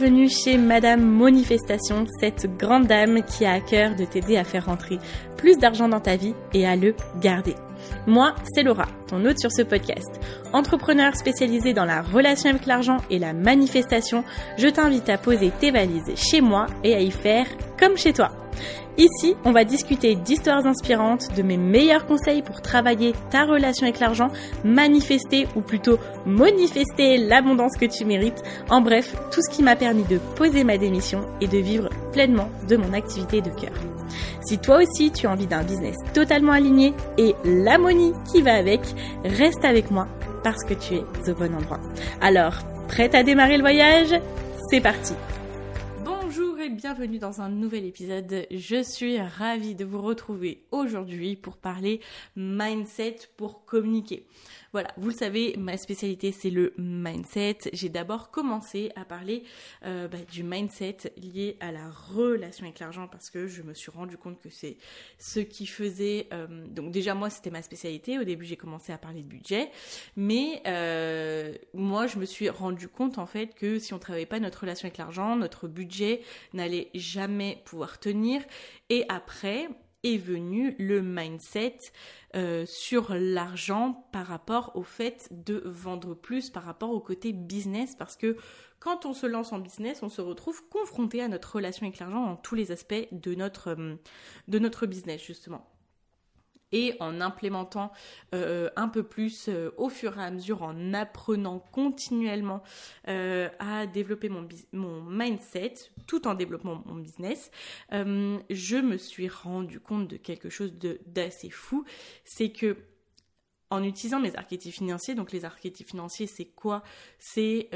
bienvenue chez Madame Manifestation, cette grande dame qui a à cœur de t'aider à faire rentrer plus d'argent dans ta vie et à le garder. Moi, c'est Laura, ton hôte sur ce podcast. Entrepreneur spécialisée dans la relation avec l'argent et la manifestation, je t'invite à poser tes valises chez moi et à y faire comme chez toi. Ici, on va discuter d'histoires inspirantes, de mes meilleurs conseils pour travailler ta relation avec l'argent, manifester ou plutôt manifester l'abondance que tu mérites. En bref, tout ce qui m'a permis de poser ma démission et de vivre pleinement de mon activité de cœur. Si toi aussi tu as envie d'un business totalement aligné et la money qui va avec, reste avec moi parce que tu es au bon endroit. Alors, prête à démarrer le voyage ? C'est parti ! Bonjour et bienvenue dans un nouvel épisode. Je suis ravie de vous retrouver aujourd'hui pour parler mindset pour communiquer. Voilà, vous le savez, ma spécialité c'est le mindset. J'ai d'abord commencé à parler du mindset lié à la relation avec l'argent parce que je me suis rendu compte que c'est ce qui faisait... donc déjà moi c'était ma spécialité, au début j'ai commencé à parler de budget, mais moi je me suis rendu compte en fait que si on ne travaillait pas notre relation avec l'argent, notre budget n'allait jamais pouvoir tenir. Et après est venu le mindset sur l'argent par rapport au fait de vendre plus, par rapport au côté business, parce que quand on se lance en business, on se retrouve confronté à notre relation avec l'argent dans tous les aspects de notre business justement. Et en implémentant un peu plus au fur et à mesure, en apprenant continuellement à développer mon mindset, tout en développant mon business, je me suis rendu compte de quelque chose d'assez fou, c'est que en utilisant mes archétypes financiers, donc les archétypes financiers, c'est quoi ? C'est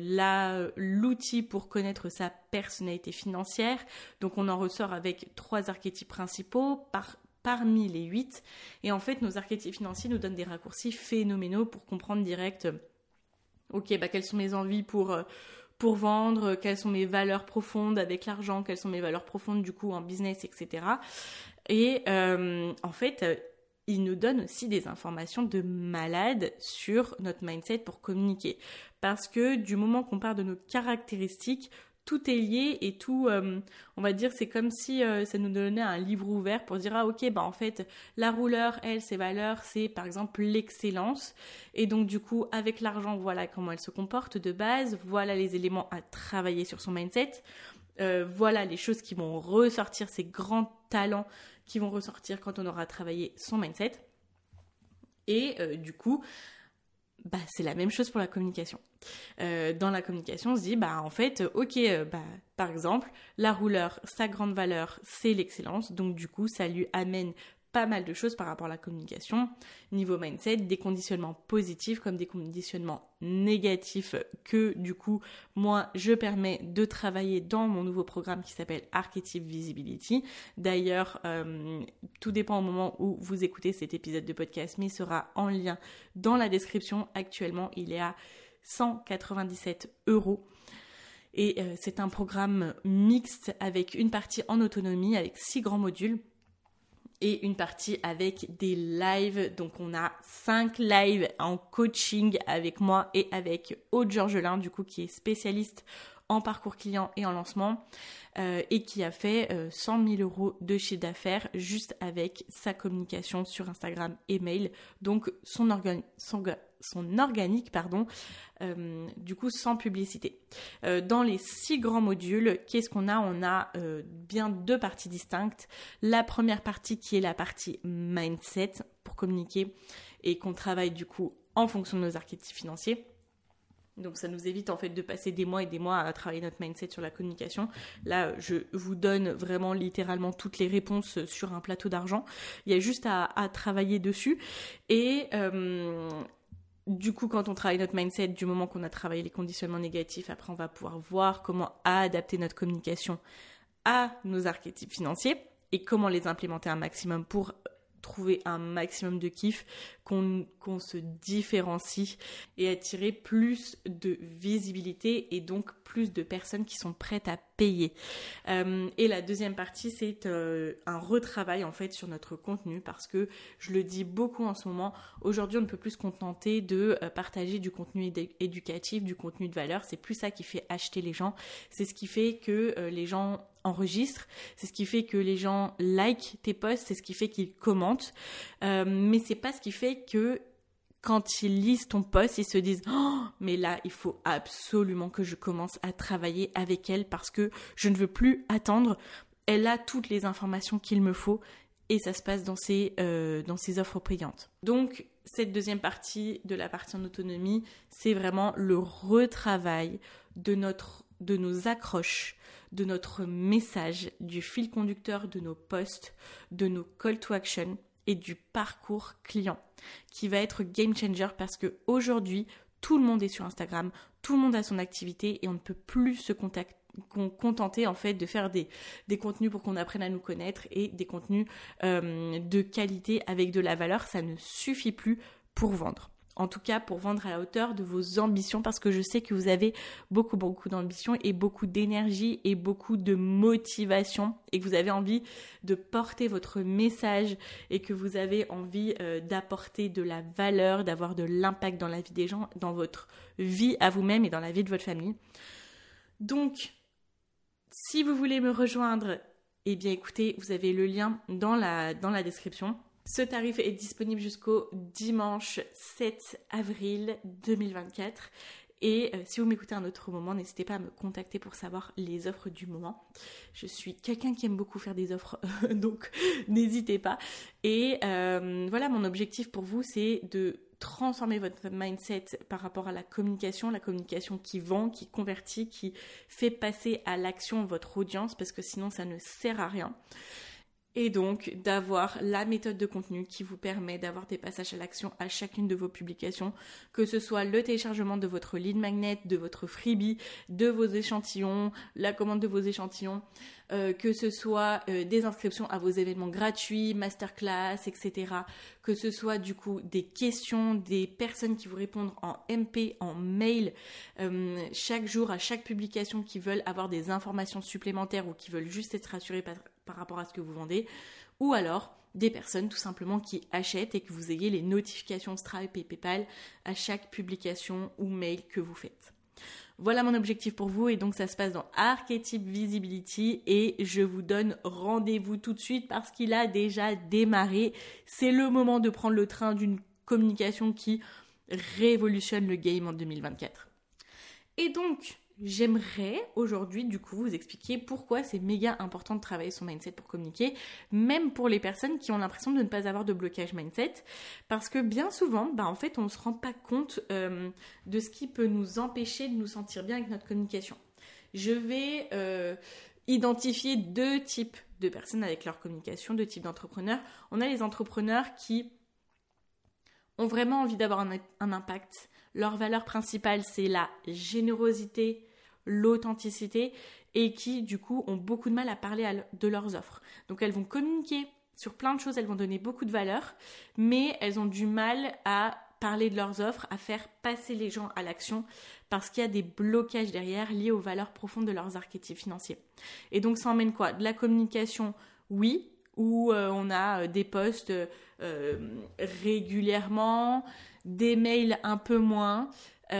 l'outil pour connaître sa personnalité financière. Donc on en ressort avec 3 archétypes principaux parmi les 8. Et en fait, nos archétypes financiers nous donnent des raccourcis phénoménaux pour comprendre direct, quelles sont mes envies pour vendre, quelles sont mes valeurs profondes avec l'argent, quelles sont mes valeurs profondes du coup en business, etc. Et en fait, il nous donne aussi des informations de malade sur notre mindset pour communiquer. Parce que du moment qu'on part de nos caractéristiques, tout est lié et tout, on va dire, c'est comme si ça nous donnait un livre ouvert pour dire, en fait, la rouleur, elle, ses valeurs, c'est par exemple l'excellence. Et donc, du coup, avec l'argent, voilà comment elle se comporte de base, voilà les éléments à travailler sur son mindset, voilà les choses qui vont ressortir, ces grands talents qui vont ressortir quand on aura travaillé son mindset. Et du coup, c'est la même chose pour la communication. Dans la communication, on se dit, par exemple, la rouleur, sa grande valeur, c'est l'excellence. Donc, du coup, ça lui amène pas mal de choses par rapport à la communication. Niveau mindset, des conditionnements positifs comme des conditionnements négatifs que, du coup, moi, je permets de travailler dans mon nouveau programme qui s'appelle Archetype Visibility. D'ailleurs, tout dépend au moment où vous écoutez cet épisode de podcast, mais il sera en lien dans la description. Actuellement, il est à 197 €. Et c'est un programme mixte avec une partie en autonomie, avec 6 grands modules. Et une partie avec des lives. Donc, on a 5 lives en coaching avec moi et avec Aude Georgelin, du coup, qui est spécialiste en parcours client et en lancement et qui a fait 100 000 € de chiffre d'affaires juste avec sa communication sur Instagram et mail. Donc, son organique, du coup sans publicité. Dans les 6 grands modules, qu'est-ce qu'on a ? On a bien 2 parties distinctes. La première partie qui est la partie mindset pour communiquer et qu'on travaille du coup en fonction de nos archétypes financiers. Donc ça nous évite en fait de passer des mois et des mois à travailler notre mindset sur la communication. Là, je vous donne vraiment littéralement toutes les réponses sur un plateau d'argent. Il y a juste à travailler dessus. Et du coup, quand on travaille notre mindset, du moment qu'on a travaillé les conditionnements négatifs, après on va pouvoir voir comment adapter notre communication à nos archétypes financiers et comment les implémenter un maximum pour trouver un maximum de kiff, qu'on se différencie et attirer plus de visibilité et donc plus de personnes qui sont prêtes à payer. Et la deuxième partie, c'est un retravail en fait sur notre contenu, parce que je le dis beaucoup en ce moment, aujourd'hui on ne peut plus se contenter de partager du contenu éducatif, du contenu de valeur. C'est plus ça qui fait acheter les gens, c'est ce qui fait que les gens enregistrent, c'est ce qui fait que les gens like tes posts, c'est ce qui fait qu'ils commentent, mais c'est pas ce qui fait que quand ils lisent ton post, ils se disent « Oh, mais là, il faut absolument que je commence à travailler avec elle parce que je ne veux plus attendre. Elle a toutes les informations qu'il me faut. » Et ça se passe dans ses offres payantes. Donc, cette deuxième partie de la partie en autonomie, c'est vraiment le retravail de nos accroches, de notre message, du fil conducteur de nos posts, de nos call to action et du parcours client qui va être game changer, parce que aujourd'hui tout le monde est sur Instagram, tout le monde a son activité et on ne peut plus se contenter en fait de faire des contenus pour qu'on apprenne à nous connaître et des contenus de qualité avec de la valeur. Ça ne suffit plus pour vendre. En tout cas, pour vendre à la hauteur de vos ambitions, parce que je sais que vous avez beaucoup d'ambition et beaucoup d'énergie et beaucoup de motivation et que vous avez envie de porter votre message et que vous avez envie d'apporter de la valeur, d'avoir de l'impact dans la vie des gens, dans votre vie à vous-même et dans la vie de votre famille. Donc, si vous voulez me rejoindre, eh bien écoutez, vous avez le lien dans la description. Ce tarif est disponible jusqu'au dimanche 7 avril 2024. Et si vous m'écoutez à un autre moment, n'hésitez pas à me contacter pour savoir les offres du moment. Je suis quelqu'un qui aime beaucoup faire des offres, donc n'hésitez pas. Et voilà, mon objectif pour vous, c'est de transformer votre mindset par rapport à la communication qui vend, qui convertit, qui fait passer à l'action votre audience, parce que sinon ça ne sert à rien. Et donc d'avoir la méthode de contenu qui vous permet d'avoir des passages à l'action à chacune de vos publications, que ce soit le téléchargement de votre lead magnet, de votre freebie, de vos échantillons, la commande de vos échantillons, que ce soit des inscriptions à vos événements gratuits, masterclass, etc. Que ce soit du coup des questions, des personnes qui vous répondent en MP, en mail, chaque jour à chaque publication, qui veulent avoir des informations supplémentaires ou qui veulent juste être rassurées par rapport à ce que vous vendez, ou alors des personnes tout simplement qui achètent et que vous ayez les notifications Stripe et PayPal à chaque publication ou mail que vous faites. Voilà mon objectif pour vous, et donc ça se passe dans Archetype Visibility et je vous donne rendez-vous tout de suite parce qu'il a déjà démarré. C'est le moment de prendre le train d'une communication qui révolutionne le game en 2024. Et donc, j'aimerais aujourd'hui du coup vous expliquer pourquoi c'est méga important de travailler son mindset pour communiquer, même pour les personnes qui ont l'impression de ne pas avoir de blocage mindset, parce que bien souvent, en fait, on ne se rend pas compte de ce qui peut nous empêcher de nous sentir bien avec notre communication. Je vais identifier deux types de personnes avec leur communication, deux types d'entrepreneurs. On a les entrepreneurs qui ont vraiment envie d'avoir un impact. Leur valeur principale, c'est la générosité, l'authenticité, et qui, du coup, ont beaucoup de mal à parler de leurs offres. Donc, elles vont communiquer sur plein de choses, elles vont donner beaucoup de valeur, mais elles ont du mal à parler de leurs offres, à faire passer les gens à l'action, parce qu'il y a des blocages derrière liés aux valeurs profondes de leurs archétypes financiers. Et donc, ça emmène quoi ? De la communication, oui, où on a des posts régulièrement, des mails un peu moins,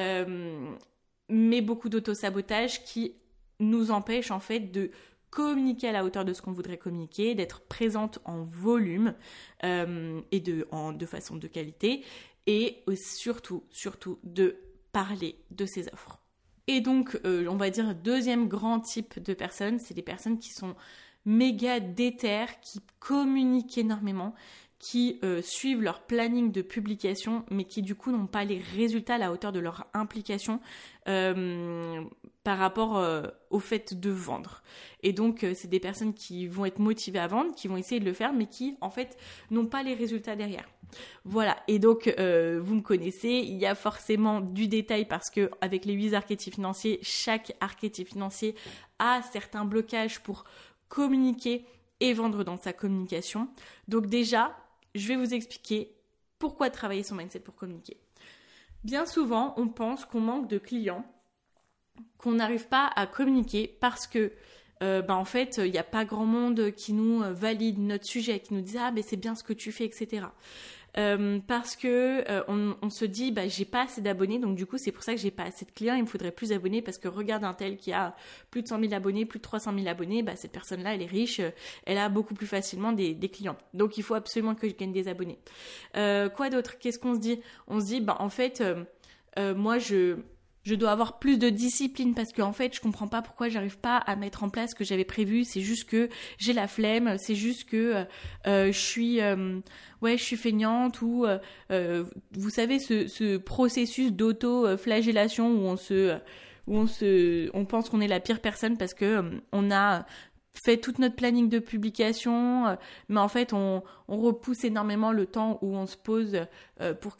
mais beaucoup d'auto-sabotage qui nous empêche en fait de communiquer à la hauteur de ce qu'on voudrait communiquer, d'être présente en volume et de façon de qualité, et surtout de parler de ses offres. Et donc, on va dire deuxième grand type de personnes, c'est des personnes qui sont méga déter, qui communiquent énormément, qui suivent leur planning de publication, mais qui du coup n'ont pas les résultats à la hauteur de leur implication par rapport au fait de vendre. Et donc c'est des personnes qui vont être motivées à vendre, qui vont essayer de le faire, mais qui en fait n'ont pas les résultats derrière. Voilà, et donc vous me connaissez, il y a forcément du détail parce que avec les 8 archétypes financiers, chaque archétype financier a certains blocages pour communiquer et vendre dans sa communication. Donc déjà, je vais vous expliquer pourquoi travailler son mindset pour communiquer. Bien souvent, on pense qu'on manque de clients, qu'on n'arrive pas à communiquer parce que en fait, il n'y a pas grand monde qui nous valide notre sujet, qui nous dit « Ah, mais c'est bien ce que tu fais, etc. » Parce que on se dit j'ai pas assez d'abonnés, donc du coup c'est pour ça que j'ai pas assez de clients, il me faudrait plus d'abonnés parce que regarde un tel qui a plus de 100 000 abonnés, plus de 300 000 abonnés, cette personne-là elle est riche, elle a beaucoup plus facilement des clients, donc il faut absolument que je gagne des abonnés. Quoi d'autre? Qu'est-ce qu'on se dit? On se dit en fait moi je dois avoir plus de discipline parce que en fait je comprends pas pourquoi j'arrive pas à mettre en place ce que j'avais prévu, c'est juste que j'ai la flemme, c'est juste que je suis feignante ou vous savez ce processus d'auto-flagellation où on pense qu'on est la pire personne parce que on a fait toute notre planning de publication, mais en fait on repousse énormément le temps où on se pose pour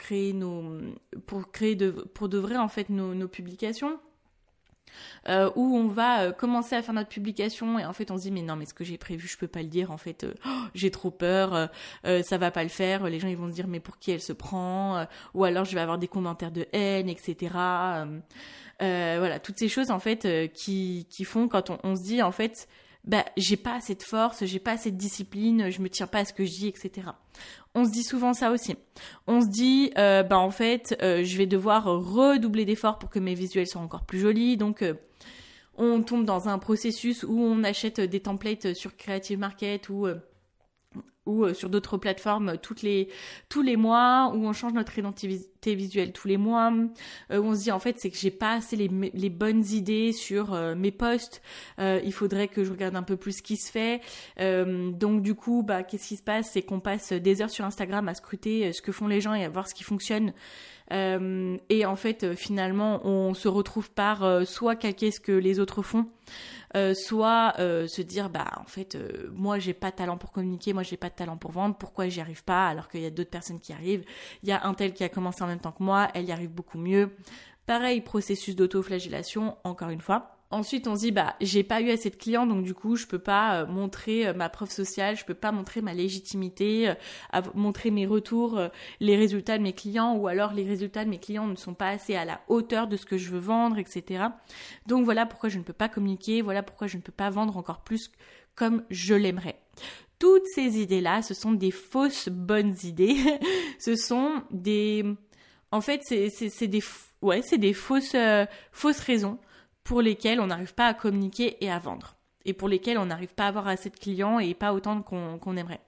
de vrai en fait nos publications. Où on va commencer à faire notre publication et en fait on se dit mais non, mais ce que j'ai prévu je peux pas le dire en fait, j'ai trop peur, ça va pas le faire, les gens ils vont se dire mais pour qui elle se prend, ou alors je vais avoir des commentaires de haine, etc. Voilà, toutes ces choses en fait qui font quand on se dit en fait j'ai pas assez de force, j'ai pas assez de discipline, je me tiens pas à ce que je dis, etc. On se dit souvent ça aussi. On se dit, en fait, je vais devoir redoubler d'efforts pour que mes visuels soient encore plus jolis. Donc, on tombe dans un processus où on achète des templates sur Creative Market ou sur d'autres plateformes tous les mois, où on change notre identité visuelle tous les mois, où on se dit en fait c'est que j'ai pas assez les bonnes idées sur mes posts, il faudrait que je regarde un peu plus ce qui se fait, donc du coup qu'est-ce qui se passe, c'est qu'on passe des heures sur Instagram à scruter ce que font les gens et à voir ce qui fonctionne. Et en fait finalement on se retrouve par soit calquer ce que les autres font, soit se dire en fait moi j'ai pas de talent pour communiquer, moi j'ai pas de talent pour vendre, pourquoi j'y arrive pas alors qu'il y a d'autres personnes qui arrivent, il y a un tel qui a commencé en même temps que moi, elle y arrive beaucoup mieux. Pareil, processus d'auto-flagellation encore une fois. Ensuite, on se dit, j'ai pas eu assez de clients, donc du coup, je peux pas montrer ma preuve sociale, je peux pas montrer ma légitimité, montrer mes retours, les résultats de mes clients, ou alors les résultats de mes clients ne sont pas assez à la hauteur de ce que je veux vendre, etc. Donc voilà pourquoi je ne peux pas communiquer, voilà pourquoi je ne peux pas vendre encore plus comme je l'aimerais. Toutes ces idées-là, ce sont des fausses bonnes idées. Ce sont des... En fait, c'est des fausses raisons pour lesquelles on n'arrive pas à communiquer et à vendre, et pour lesquelles on n'arrive pas à avoir assez de clients et pas autant qu'on aimerait.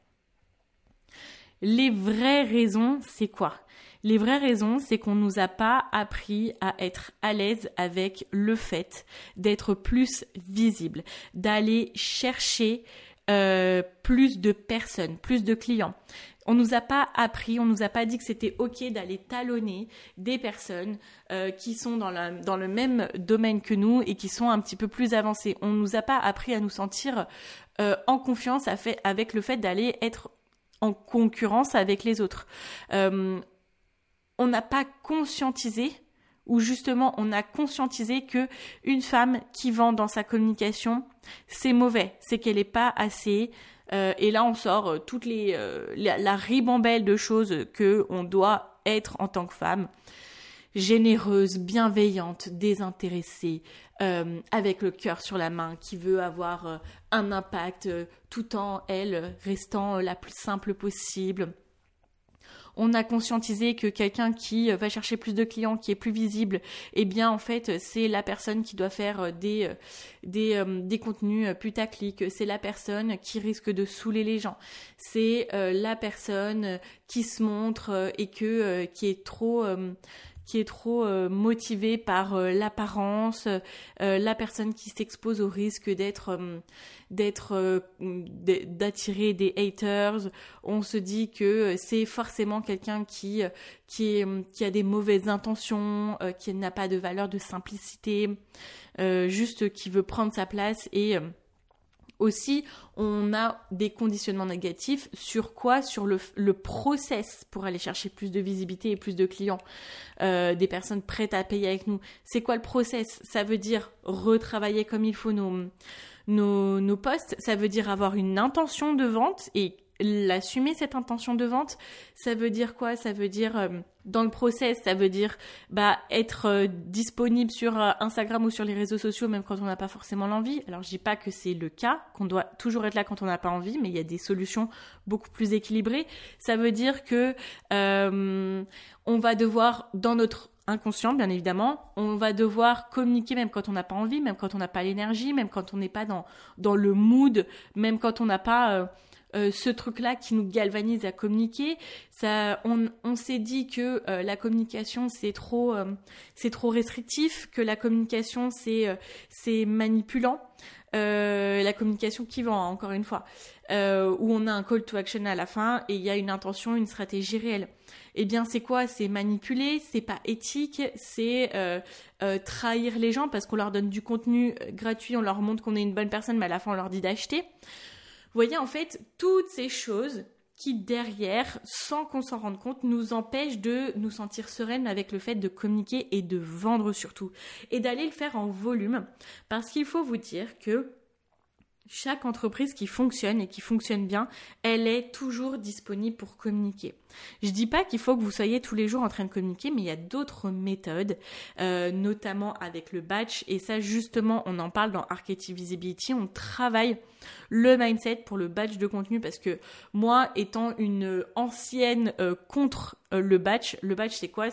Les vraies raisons, c'est quoi? Les vraies raisons, c'est qu'on nous a pas appris à être à l'aise avec le fait d'être plus visible, d'aller chercher plus de personnes, plus de clients. On nous a pas appris, on nous a pas dit que c'était ok d'aller talonner des personnes qui sont dans le même domaine que nous et qui sont un petit peu plus avancées. On nous a pas appris à nous sentir en confiance avec le fait d'aller être en concurrence avec les autres. On n'a pas conscientisé, ou justement on a conscientisé que une femme qui vend dans sa communication, c'est mauvais, c'est qu'elle n'est pas assez. Et là on sort toutes la ribambelle de choses que on doit être en tant que femme, généreuse, bienveillante, désintéressée, avec le cœur sur la main, qui veut avoir un impact tout en elle restant la plus simple possible. On a conscientisé que quelqu'un qui va chercher plus de clients, qui est plus visible, eh bien en fait c'est la personne qui doit faire des contenus putaclic, c'est la personne qui risque de saouler les gens, c'est la personne qui se montre et qui est trop motivée par l'apparence, la personne qui s'expose au risque d'attirer des haters. On se dit que c'est forcément quelqu'un qui a des mauvaises intentions, qui n'a pas de valeur de simplicité, juste qui veut prendre sa place. Et aussi, on a des conditionnements négatifs sur quoi? Sur le process pour aller chercher plus de visibilité et plus de clients, des personnes prêtes à payer avec nous. C'est quoi le process? Ça veut dire retravailler comme il faut nos posts, ça veut dire avoir une intention de vente et l'assumer, cette intention de vente. Ça veut dire quoi? Ça veut dire dans le process, ça veut dire être disponible sur Instagram ou sur les réseaux sociaux même quand on n'a pas forcément l'envie. Alors je dis pas que c'est le cas, qu'on doit toujours être là quand on n'a pas envie, mais il y a des solutions beaucoup plus équilibrées. Ça veut dire que on va devoir, dans notre inconscient bien évidemment, on va devoir communiquer même quand on n'a pas envie, même quand on n'a pas l'énergie, même quand on n'est pas dans le mood, même quand on n'a pas ce truc-là qui nous galvanise à communiquer. On s'est dit que la communication c'est trop restrictif, que la communication c'est manipulant. La communication qui vend, encore une fois, où on a un call to action à la fin et il y a une intention, une stratégie réelle. Eh bien, c'est quoi? C'est manipuler, c'est pas éthique, c'est trahir les gens parce qu'on leur donne du contenu gratuit, on leur montre qu'on est une bonne personne, mais à la fin on leur dit d'acheter. Vous voyez, en fait, toutes ces choses qui, derrière, sans qu'on s'en rende compte, nous empêchent de nous sentir sereines avec le fait de communiquer et de vendre surtout. Et d'aller le faire en volume. Parce qu'il faut vous dire que chaque entreprise qui fonctionne et qui fonctionne bien, elle est toujours disponible pour communiquer. Je dis pas qu'il faut que vous soyez tous les jours en train de communiquer, mais il y a d'autres méthodes, notamment avec le batch. Et ça, justement, on en parle dans Archetype Visibility. On travaille le mindset pour le batch de contenu parce que moi, étant une ancienne contre le batch c'est quoi?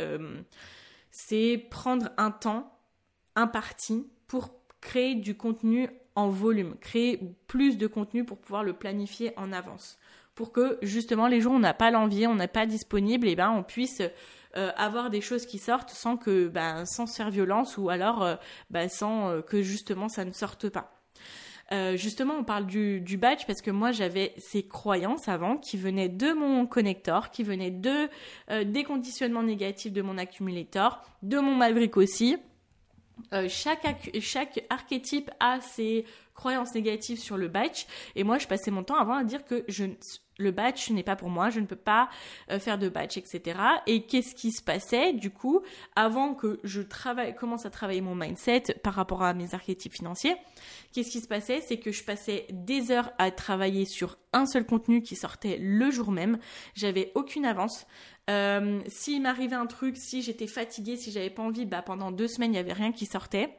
C'est prendre un temps imparti pour créer du contenu en volume, créer plus de contenu pour pouvoir le planifier en avance. Pour que justement les jours où on n'a pas l'envie, on n'est pas disponible, et on puisse avoir des choses qui sortent sans se faire violence ou alors sans que justement ça ne sorte pas. Justement, on parle du batch parce que moi j'avais ces croyances avant qui venaient de mon connector, qui venaient des conditionnements négatifs de mon accumulator, de mon Maverick aussi. Chaque archétype a ses croyances négatives sur le batch et moi je passais mon temps avant à dire que le batch n'est pas pour moi, je ne peux pas faire de batch, etc. Et qu'est-ce qui se passait du coup avant que je commence à travailler mon mindset par rapport à mes archétypes financiers? Qu'est-ce qui se passait? C'est que je passais des heures à travailler sur un seul contenu qui sortait le jour même. J'avais aucune avance. S'il m'arrivait un truc, si j'étais fatiguée, si j'avais pas envie, pendant 2 semaines, il y avait rien qui sortait.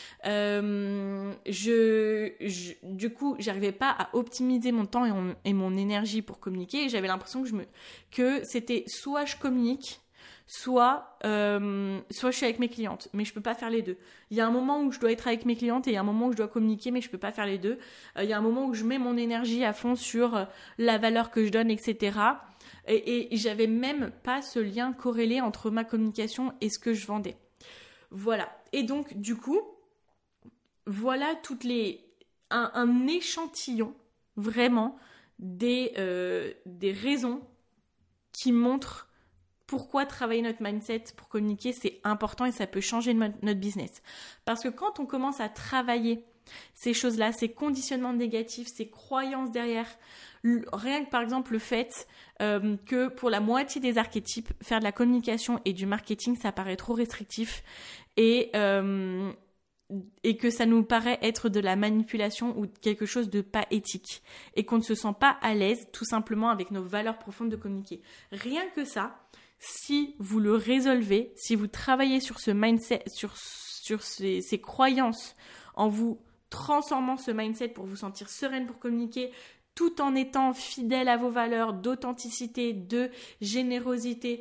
Du coup, j'arrivais pas à optimiser mon temps et mon énergie pour communiquer. Et j'avais l'impression que c'était soit je communique, soit je suis avec mes clientes, mais je peux pas faire les deux. Il y a un moment où je dois être avec mes clientes et il y a un moment où je dois communiquer, mais je peux pas faire les deux. Il y a un moment où je mets mon énergie à fond sur la valeur que je donne, etc. Et j'avais même pas ce lien corrélé entre ma communication et ce que je vendais. Voilà. Et donc, du coup, voilà un échantillon vraiment des raisons qui montrent pourquoi travailler notre mindset pour communiquer, c'est important et ça peut changer notre business. Parce que quand on commence à travailler ces choses-là, ces conditionnements négatifs, ces croyances derrière, rien que par exemple le fait que pour la moitié des archétypes, faire de la communication et du marketing, ça paraît trop restrictif et que ça nous paraît être de la manipulation ou quelque chose de pas éthique et qu'on ne se sent pas à l'aise tout simplement avec nos valeurs profondes de communiquer. Rien que ça, si vous le résolvez, si vous travaillez sur ce mindset, sur ces croyances, en vous transformant ce mindset pour vous sentir sereine pour communiquer, tout en étant fidèle à vos valeurs d'authenticité, de générosité,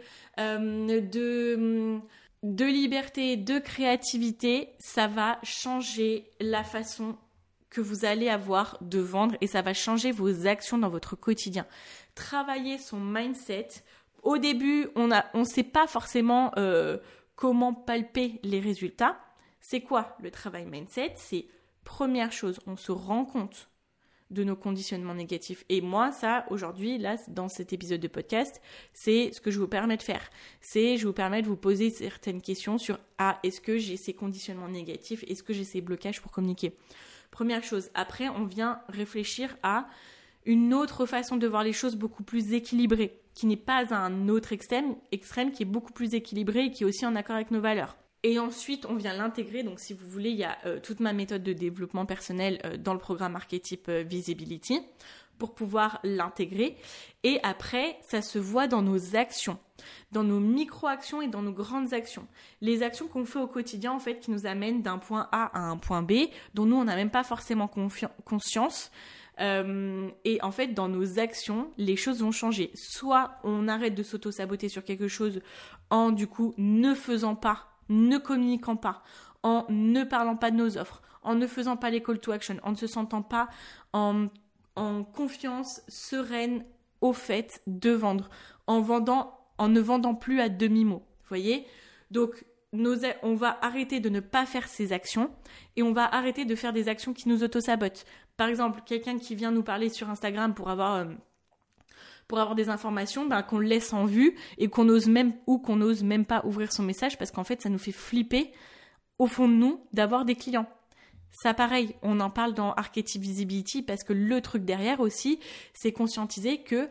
de liberté, de créativité, ça va changer la façon que vous allez avoir de vendre et ça va changer vos actions dans votre quotidien. Travailler son mindset. Au début, on sait pas forcément comment palper les résultats. C'est quoi le travail mindset? C'est première chose, on se rend compte de nos conditionnements négatifs. Et moi, ça, aujourd'hui, là, dans cet épisode de podcast, c'est ce que je vous permets de faire. Je vous permets de vous poser certaines questions sur est-ce que j'ai ces conditionnements négatifs? Est-ce que j'ai ces blocages pour communiquer? Première chose. Après, on vient réfléchir à une autre façon de voir les choses beaucoup plus équilibrée, qui n'est pas un autre extrême, qui est beaucoup plus équilibré et qui est aussi en accord avec nos valeurs. Et ensuite, on vient l'intégrer. Donc, si vous voulez, il y a toute ma méthode de développement personnel dans le programme Archetype Visibility pour pouvoir l'intégrer. Et après, ça se voit dans nos actions, dans nos micro-actions et dans nos grandes actions. Les actions qu'on fait au quotidien, en fait, qui nous amènent d'un point A à un point B, dont nous, on n'a même pas forcément conscience. Et en fait, dans nos actions, les choses vont changer. Soit on arrête de s'auto-saboter sur quelque chose en, du coup, ne faisant pas, ne communiquant pas, en ne parlant pas de nos offres, en ne faisant pas les call to action, en ne se sentant pas en confiance sereine au fait de vendre, en ne vendant plus à demi-mot. Vous voyez ? Donc, on va arrêter de ne pas faire ces actions et on va arrêter de faire des actions qui nous auto-sabotent. Par exemple, quelqu'un qui vient nous parler sur Instagram pour avoir des informations, qu'on le laisse en vue et qu'on n'ose même pas ouvrir son message parce qu'en fait, ça nous fait flipper au fond de nous d'avoir des clients. Ça, pareil, on en parle dans Archetype Visibility parce que le truc derrière aussi, c'est conscientiser que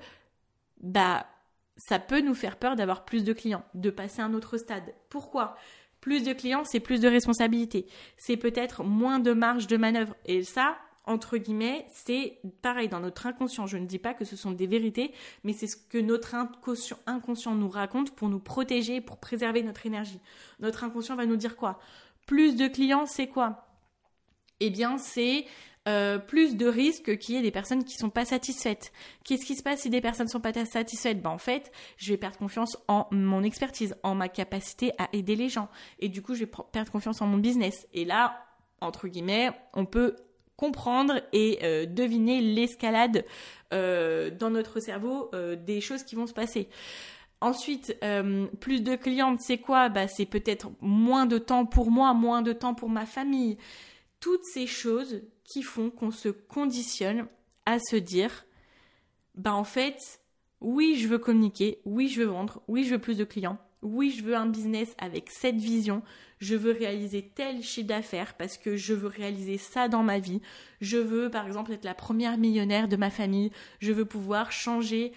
ça peut nous faire peur d'avoir plus de clients, de passer à un autre stade. Pourquoi ? Plus de clients, c'est plus de responsabilités. C'est peut-être moins de marge de manœuvre. Et ça, entre guillemets, c'est pareil dans notre inconscient. Je ne dis pas que ce sont des vérités, mais c'est ce que notre inconscient nous raconte pour nous protéger, pour préserver notre énergie. Notre inconscient va nous dire quoi ? Plus de clients, c'est quoi ? Eh bien, c'est plus de risques qu'il y ait des personnes qui ne sont pas satisfaites. Qu'est-ce qui se passe si des personnes ne sont pas satisfaites ? En fait, je vais perdre confiance en mon expertise, en ma capacité à aider les gens. Et du coup, je vais perdre confiance en mon business. Et là, entre guillemets, on peut comprendre et deviner l'escalade dans notre cerveau des choses qui vont se passer. Ensuite, plus de clientes, c'est quoi ? C'est peut-être moins de temps pour moi, moins de temps pour ma famille. Toutes ces choses qui font qu'on se conditionne à se dire, en fait, oui, je veux communiquer, oui, je veux vendre, oui, je veux plus de clients, oui, je veux un business avec cette vision, je veux réaliser tel chiffre d'affaires parce que je veux réaliser ça dans ma vie. Je veux, par exemple, être la première millionnaire de ma famille. Je veux pouvoir changer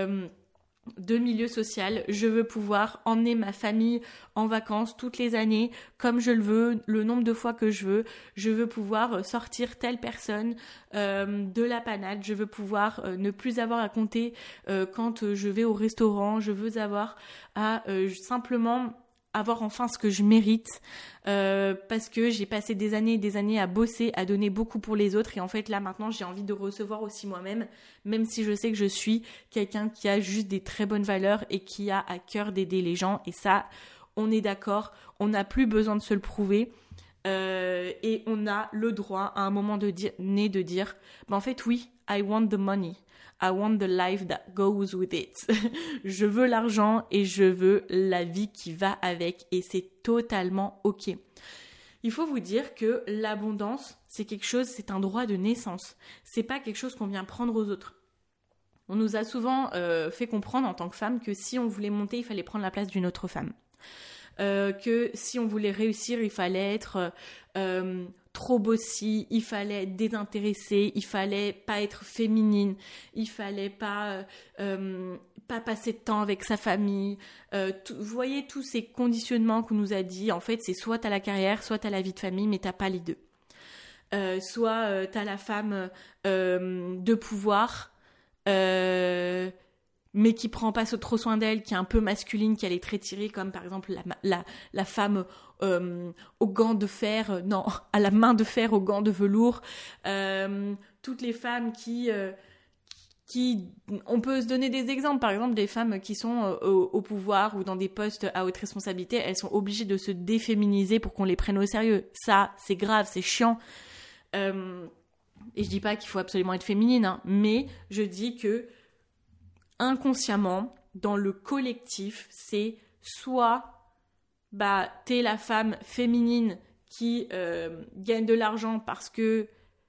de milieu social, je veux pouvoir emmener ma famille en vacances toutes les années comme je le veux, le nombre de fois que je veux pouvoir sortir telle personne de la panade, je veux pouvoir ne plus avoir à compter quand je vais au restaurant, je veux avoir à simplement avoir enfin ce que je mérite parce que j'ai passé des années et des années à bosser, à donner beaucoup pour les autres et en fait là maintenant j'ai envie de recevoir aussi moi-même, même si je sais que je suis quelqu'un qui a juste des très bonnes valeurs et qui a à cœur d'aider les gens et ça on est d'accord, on n'a plus besoin de se le prouver et on a le droit à un moment donné de dire en fait oui, I want the money. I want the life that goes with it. Je veux l'argent et je veux la vie qui va avec et c'est totalement ok. Il faut vous dire que l'abondance, c'est un droit de naissance. C'est pas quelque chose qu'on vient prendre aux autres. On nous a souvent fait comprendre en tant que femme que si on voulait monter, il fallait prendre la place d'une autre femme. Que si on voulait réussir, il fallait être trop bossy, il fallait être désintéressé, il fallait pas être féminine, il fallait pas passer de temps avec sa famille. Vous voyez tous ces conditionnements qu'on nous a dit, en fait c'est soit t'as la carrière, soit t'as la vie de famille, mais t'as pas les deux. Soit t'as la femme de pouvoir, mais qui prend pas trop soin d'elle, qui est un peu masculine, qui elle est très tirée, comme par exemple la femme aux gants de fer, à la main de fer aux gants de velours, toutes les femmes qui on peut se donner des exemples, par exemple des femmes qui sont au pouvoir ou dans des postes à haute responsabilité, elles sont obligées de se déféminiser pour qu'on les prenne au sérieux. Ça, c'est grave, c'est chiant. Et je dis pas qu'il faut absolument être féminine, mais je dis que inconsciemment, dans le collectif, c'est soit t'es la femme féminine qui gagne de l'argent parce que,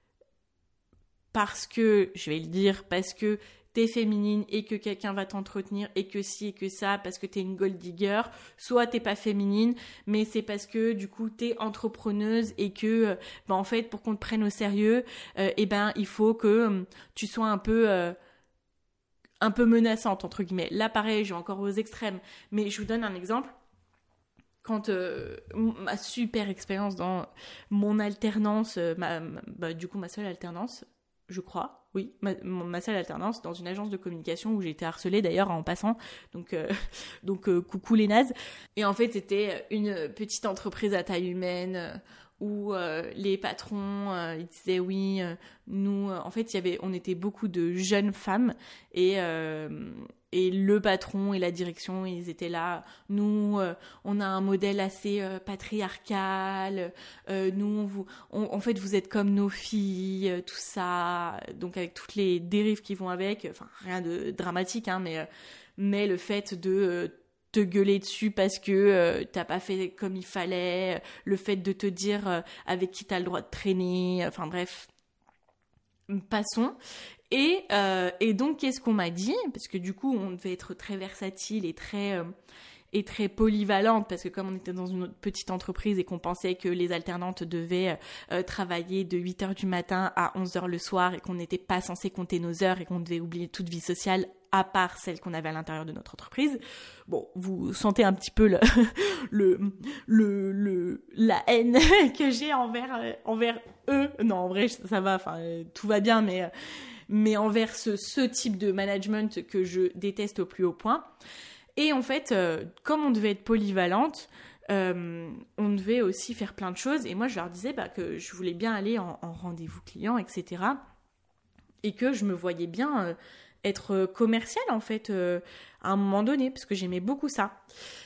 je vais le dire, parce que t'es féminine et que quelqu'un va t'entretenir et que ci et que ça, parce que t'es une gold digger, soit t'es pas féminine, mais c'est parce que du coup t'es entrepreneuse et que, en fait, pour qu'on te prenne au sérieux, il faut que tu sois un peu menaçante, entre guillemets. Là, pareil, j'ai encore aux extrêmes. Mais je vous donne un exemple. Quand ma super expérience dans mon alternance, ma seule alternance, je crois, oui, ma seule alternance dans une agence de communication où j'ai été harcelée d'ailleurs en passant, donc coucou les nazes. Et en fait, c'était une petite entreprise à taille humaine où les patrons ils disaient oui, nous en fait on était beaucoup de jeunes femmes et le patron et la direction ils étaient là, nous on a un modèle assez patriarcal, nous en fait vous êtes comme nos filles, tout ça, donc avec toutes les dérives qui vont avec, enfin rien de dramatique hein, mais le fait de te gueuler dessus parce que t'as pas fait comme il fallait, le fait de te dire avec qui t'as le droit de traîner, enfin bref, passons. Et donc qu'est-ce qu'on m'a dit, parce que du coup on devait être très versatile et très polyvalente, parce que comme on était dans une autre petite entreprise et qu'on pensait que les alternantes devaient travailler de 8h du matin à 11h le soir et qu'on n'était pas censé compter nos heures et qu'on devait oublier toute vie sociale à part celle qu'on avait à l'intérieur de notre entreprise. Bon, vous sentez un petit peu la haine que j'ai envers eux. Non, en vrai, ça va, enfin, tout va bien, mais envers ce type de management que je déteste au plus haut point. Et en fait, comme on devait être polyvalente, on devait aussi faire plein de choses. Et moi, je leur disais que je voulais bien aller en rendez-vous client, etc. Et que je me voyais bien être commerciale, en fait, à un moment donné, parce que j'aimais beaucoup ça.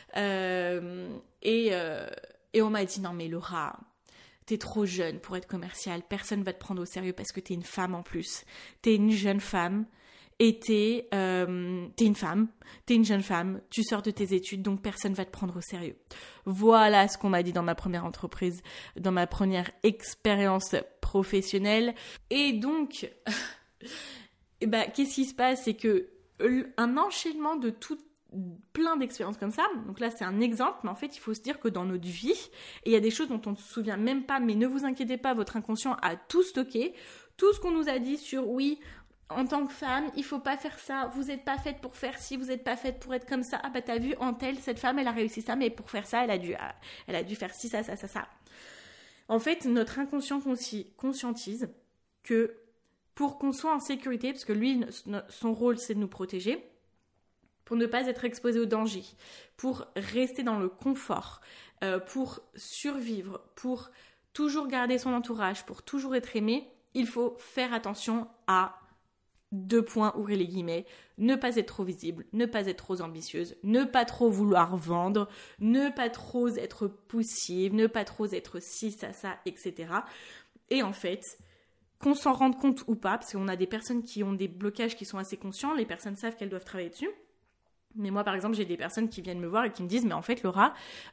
Et on m'a dit, non mais Laura, t'es trop jeune pour être commerciale, personne va te prendre au sérieux parce que t'es une femme en plus. T'es une jeune femme. Et t'es une femme, t'es une jeune femme, tu sors de tes études, donc personne va te prendre au sérieux. Voilà ce qu'on m'a dit dans ma première entreprise, dans ma première expérience professionnelle. Et donc, qu'est-ce qui se passe, c'est que un enchaînement de plein d'expériences comme ça, donc là c'est un exemple, mais en fait il faut se dire que dans notre vie, il y a des choses dont on ne se souvient même pas, mais ne vous inquiétez pas, votre inconscient a tout stocké, tout ce qu'on nous a dit sur oui, en tant que femme, il faut pas faire ça, vous êtes pas faite pour faire ci, vous êtes pas faite pour être comme ça, ah bah t'as vu, en telle, cette femme elle a réussi ça, mais pour faire ça, elle a dû faire ci, ça. En fait, notre inconscient conscientise que pour qu'on soit en sécurité, parce que lui, son rôle c'est de nous protéger, pour ne pas être exposé au danger, pour rester dans le confort, pour survivre, pour toujours garder son entourage, pour toujours être aimé, il faut faire attention à 2 points, ouvrez les guillemets, ne pas être trop visible, ne pas être trop ambitieuse, ne pas trop vouloir vendre, ne pas trop être poussive, ne pas trop être ci, ça, etc. Et en fait, qu'on s'en rende compte ou pas, parce qu'on a des personnes qui ont des blocages qui sont assez conscients, les personnes savent qu'elles doivent travailler dessus. Mais moi, par exemple, j'ai des personnes qui viennent me voir et qui me disent « Mais en fait, Laura,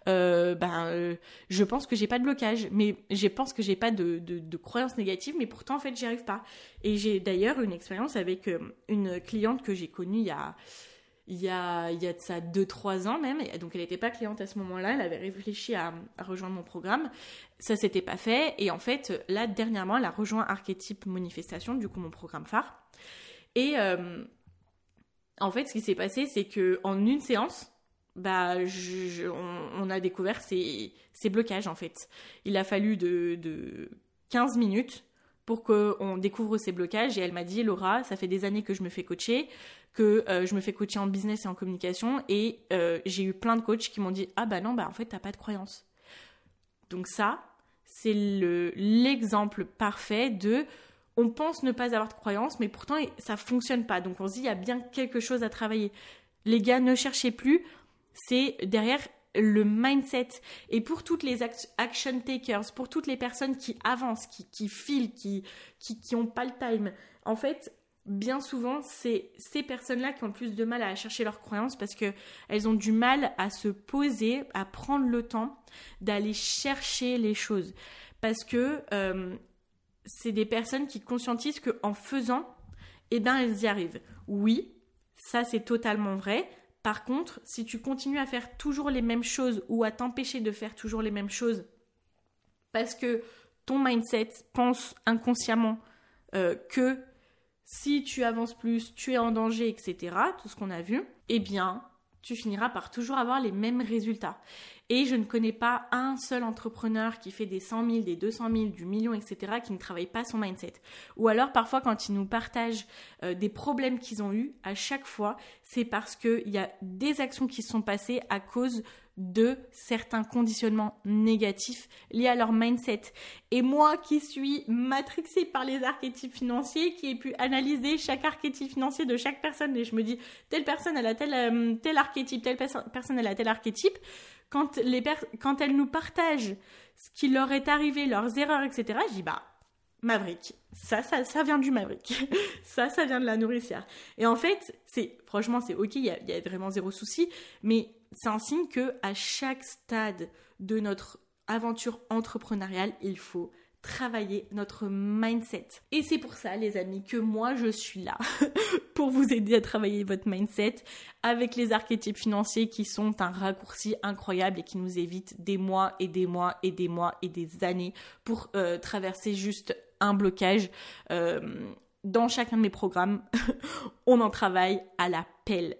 je pense que j'ai pas de blocage, mais je pense que j'ai pas de croyances négatives, mais pourtant, en fait, j'y arrive pas. » Et j'ai d'ailleurs une expérience avec une cliente que j'ai connue il y a de ça 2-3 ans même. Et donc, elle n'était pas cliente à ce moment-là. Elle avait réfléchi à rejoindre mon programme. Ça s'était pas fait. Et en fait, là, dernièrement, elle a rejoint Archétype Manifestation, du coup, mon programme phare. Et en fait, ce qui s'est passé, c'est qu'en une séance, on a découvert ces blocages, en fait. Il a fallu de 15 minutes pour qu'on découvre ces blocages. Et elle m'a dit, Laura, ça fait des années que je me fais coacher, que je me fais coacher en business et en communication. Et j'ai eu plein de coachs qui m'ont dit, ah non, en fait, t'as pas de croyance. Donc ça, c'est l'exemple parfait de... On pense ne pas avoir de croyance, mais pourtant, ça fonctionne pas. Donc, on se dit, il y a bien quelque chose à travailler. Les gars, ne cherchez plus. C'est derrière le mindset. Et pour toutes les action takers, pour toutes les personnes qui avancent, qui filent, qui ont pas le time, en fait, bien souvent, c'est ces personnes-là qui ont le plus de mal à chercher leurs croyances parce qu'elles ont du mal à se poser, à prendre le temps d'aller chercher les choses. Parce que... c'est des personnes qui conscientisent qu'en faisant, elles y arrivent. Oui, ça c'est totalement vrai. Par contre, si tu continues à faire toujours les mêmes choses ou à t'empêcher de faire toujours les mêmes choses parce que ton mindset pense inconsciemment que si tu avances plus, tu es en danger, etc., tout ce qu'on a vu, tu finiras par toujours avoir les mêmes résultats. Et je ne connais pas un seul entrepreneur qui fait des 100 000, des 200 000, du million, etc., qui ne travaille pas son mindset. Ou alors, parfois, quand ils nous partagent des problèmes qu'ils ont eus, à chaque fois, c'est parce qu'il y a des actions qui se sont passées à cause de certains conditionnements négatifs liés à leur mindset. Et moi qui suis matrixée par les archétypes financiers, qui ai pu analyser chaque archétype financier de chaque personne, et je me dis, telle personne elle a tel archétype, telle personne elle a tel archétype, quand elles nous partagent ce qui leur est arrivé, leurs erreurs, etc., je dis Maverick, ça vient du Maverick, ça vient de la nourricière. Et en fait, franchement c'est ok, il y a vraiment zéro souci, mais c'est un signe que à chaque stade de notre aventure entrepreneuriale, il faut travailler notre mindset. Et c'est pour ça, les amis, que moi je suis là pour vous aider à travailler votre mindset avec les archétypes financiers qui sont un raccourci incroyable et qui nous évitent des mois et des mois et des mois et des années pour traverser juste un blocage. Dans chacun de mes programmes, on en travaille à la pelle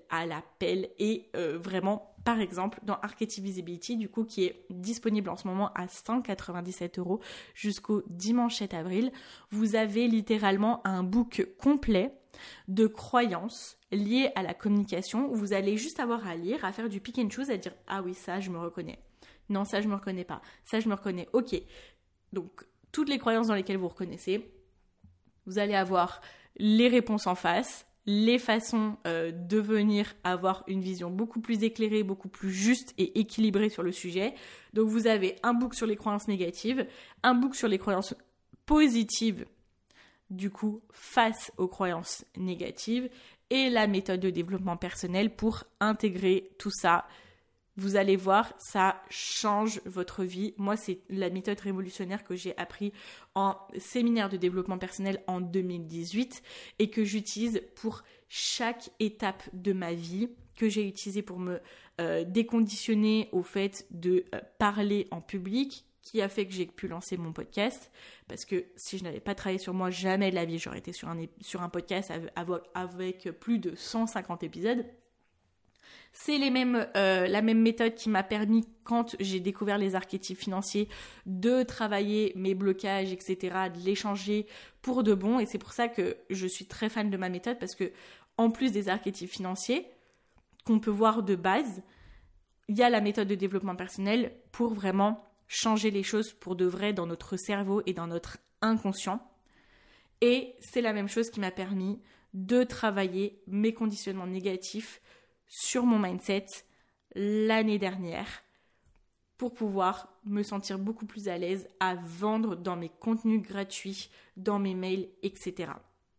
et vraiment, par exemple, dans Archetype Visibility, du coup, qui est disponible en ce moment à 197 € jusqu'au dimanche 7 avril, vous avez littéralement un book complet de croyances liées à la communication où vous allez juste avoir à lire, à faire du pick and choose, à dire « Ah oui, ça, je me reconnais. Non, ça, je me reconnais pas. Ça, je me reconnais. Ok. » Donc, toutes les croyances dans lesquelles vous reconnaissez, vous allez avoir les réponses en face, les façons de venir avoir une vision beaucoup plus éclairée, beaucoup plus juste et équilibrée sur le sujet. Donc vous avez un book sur les croyances négatives, un book sur les croyances positives, du coup face aux croyances négatives, et la méthode de développement personnel pour intégrer tout ça. Vous allez voir, ça change votre vie. Moi, c'est la méthode révolutionnaire que j'ai appris en séminaire de développement personnel en 2018 et que j'utilise pour chaque étape de ma vie, que j'ai utilisé pour me déconditionner au fait de parler en public, qui a fait que j'ai pu lancer mon podcast, parce que si je n'avais pas travaillé sur moi, jamais de la vie j'aurais été sur un podcast avec plus de 150 épisodes. C'est la même méthode qui m'a permis, quand j'ai découvert les archétypes financiers, de travailler mes blocages, etc., de les changer pour de bon. Et c'est pour ça que je suis très fan de ma méthode, parce que en plus des archétypes financiers qu'on peut voir de base, il y a la méthode de développement personnel pour vraiment changer les choses pour de vrai dans notre cerveau et dans notre inconscient. Et c'est la même chose qui m'a permis de travailler mes conditionnements négatifs sur mon mindset l'année dernière pour pouvoir me sentir beaucoup plus à l'aise à vendre dans mes contenus gratuits, dans mes mails, etc.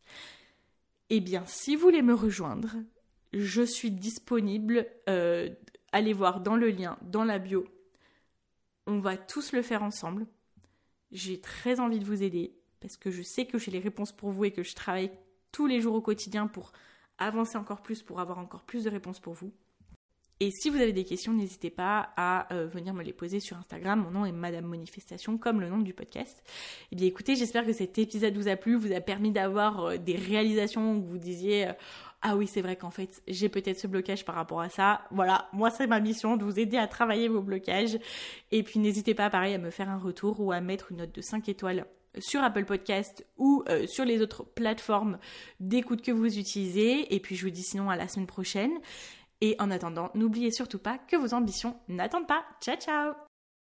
Eh bien, si vous voulez me rejoindre, je suis disponible. Allez voir dans le lien, dans la bio. On va tous le faire ensemble. J'ai très envie de vous aider parce que je sais que j'ai les réponses pour vous et que je travaille tous les jours au quotidien pour avancer encore plus, pour avoir encore plus de réponses pour vous. Et si vous avez des questions, n'hésitez pas à venir me les poser sur Instagram. Mon nom est Madame Manifestation, comme le nom du podcast. Eh bien écoutez, j'espère que cet épisode vous a plu, vous a permis d'avoir des réalisations où vous disiez ah oui, c'est vrai qu'en fait, j'ai peut-être ce blocage par rapport à ça. Voilà, moi c'est ma mission de vous aider à travailler vos blocages. Et puis n'hésitez pas pareil à me faire un retour ou à mettre une note de 5 étoiles sur Apple Podcast ou sur les autres plateformes d'écoute que vous utilisez. Et puis je vous dis sinon à la semaine prochaine. Et en attendant, n'oubliez surtout pas que vos ambitions n'attendent pas. Ciao, ciao!